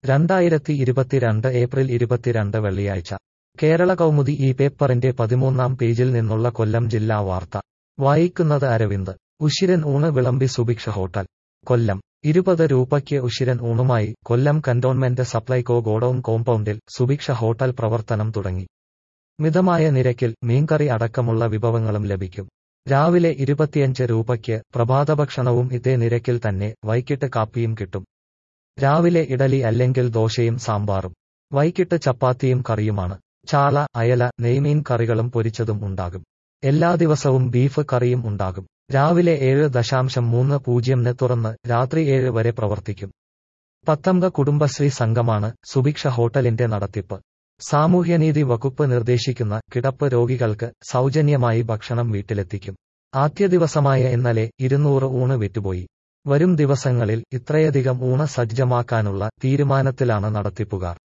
2022 April 22 വെള്ളിയാഴ്ച കേരള കൗമുദി ഈ പേപ്പറിന്റെ 13-ാം പേജിൽ നിന്നുള്ള കൊല്ലം ജില്ലാ വാർത്ത വായിക്കുന്നത് അരവിന്ദ്. ഉശിരൻ ഊണ് വിളമ്പി സുഭിക്ഷ ഹോട്ടൽ. കൊല്ലം 20 രൂപയ്ക്ക് ഉശിരൻ ഊണുമായി കൊല്ലം കന്റോൺമെന്റ് സപ്ലൈകോ ഗോഡൌൺ കോമ്പൗണ്ടിൽ സുഭിക്ഷ ഹോട്ടൽ പ്രവർത്തനം തുടങ്ങി. മിതമായ നിരക്കിൽ മീൻകറി അടക്കമുള്ള വിഭവങ്ങളും ലഭിക്കും. രാവിലെ 25 രൂപയ്ക്ക് പ്രഭാതഭക്ഷണവും ഇതേ നിരക്കിൽ തന്നെ, വൈകിട്ട് കാപ്പിയും കിട്ടും. രാവിലെ ഇഡലി അല്ലെങ്കിൽ ദോശയും സാമ്പാറും, വൈകിട്ട് ചപ്പാത്തിയും കറിയുമാണ്. ചാള, അയല, നെയ്മീൻ കറികളും പൊരിച്ചതും ഉണ്ടാകും. എല്ലാ ദിവസവും ബീഫ് കറിയും ഉണ്ടാകും. രാവിലെ 7:30-ന് തുറന്ന് രാത്രി 7 വരെ പ്രവർത്തിക്കും. 10 കുടുംബശ്രീ സംഘമാണ് സുഭിക്ഷ ഹോട്ടലിന്റെ നടത്തിപ്പ്. സാമൂഹ്യനീതി വകുപ്പ് നിർദ്ദേശിക്കുന്ന കിടപ്പ് രോഗികൾക്ക് സൗജന്യമായി ഭക്ഷണം വീട്ടിലെത്തിക്കും. ആദ്യ ദിവസമായ ഇന്നലെ 200 ഊണ് വിറ്റുപോയി. വരും ദിവസങ്ങളിൽ ഇത്രയധികം ഊണ് സജ്ജമാക്കാനുള്ള തീരുമാനത്തിലാണ് നടത്തിപ്പുകാർ.